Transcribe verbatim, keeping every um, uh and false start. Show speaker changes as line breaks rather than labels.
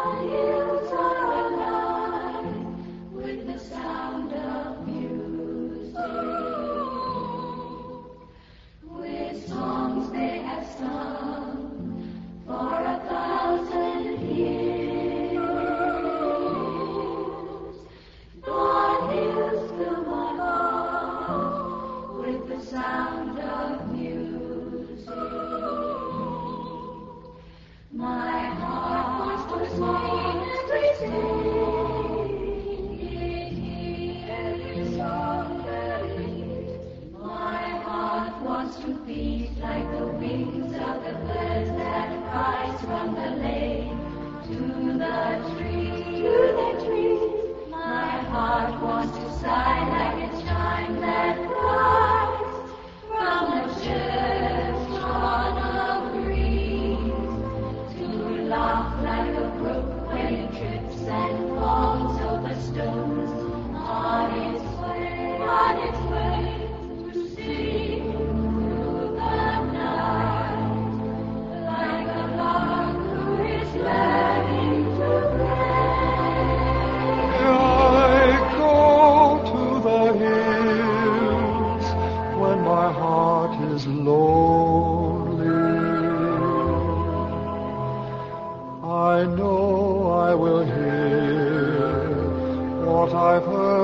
hills are alive with the sound of music, with songs they have sung for a thousand years. The hills fill my heart with the sound of music. My heart was mine every day, every song buried. My heart wants to beat like the wings of the birds that rise from the lake to the tree, to the tree. My heart wants to sigh like a chime that cries from the church on a breeze, to laugh like a brook when it trips and falls over stones, on its way, on its way to sing through the night, like a lark who is learning to play.
I go to the hills when my heart is lonely. I know I will hear what I've heard